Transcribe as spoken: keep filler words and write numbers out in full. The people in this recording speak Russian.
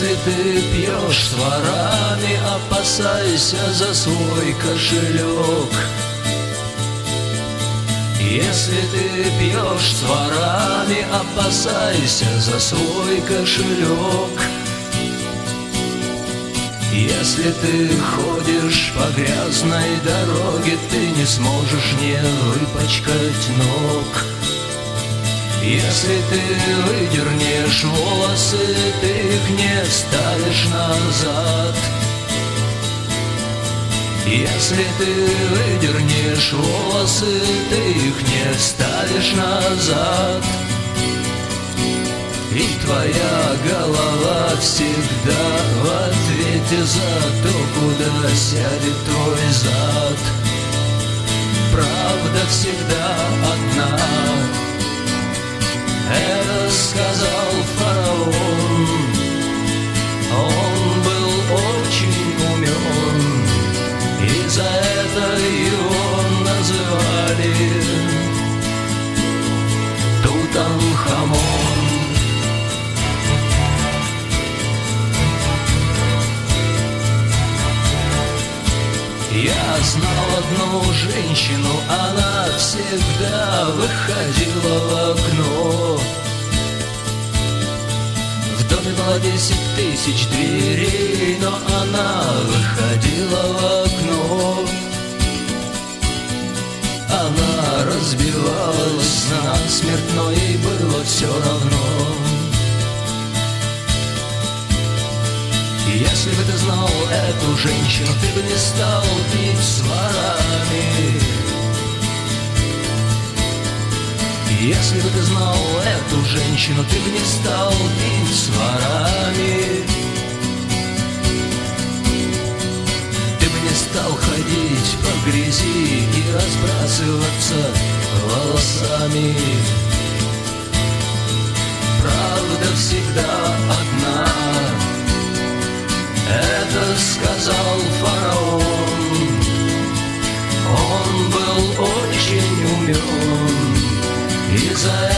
Если ты пьешь с ворами, опасайся за свой кошелек. Если ты пьешь с ворами, опасайся за свой кошелек. Если ты ходишь по грязной дороге, ты не сможешь не выпачкать ног. Если ты выдернешь волосы, ты их не ставишь назад. Если ты выдернешь волосы, ты их не ставишь назад. И твоя голова всегда в ответе за то, куда сядет твой зад. Правда всегда одна. Это сказал фараон. Он был очень умен, и за это его называли Тутанхамон. Я знал одну женщину, она всегда выходила в окно. В доме было десять тысяч дверей, но она выходила в окно. Она разбивалась насмерть, но ей было все равно. Если бы ты знал эту женщину, ты бы не стал пить с ворами. Если бы ты знал эту женщину, ты бы не стал пить с ворами. Ты бы не стал ходить по грязи и разбрасываться волосами. Правда всегда одна. Это сказал фараон. Он был очень умен, и за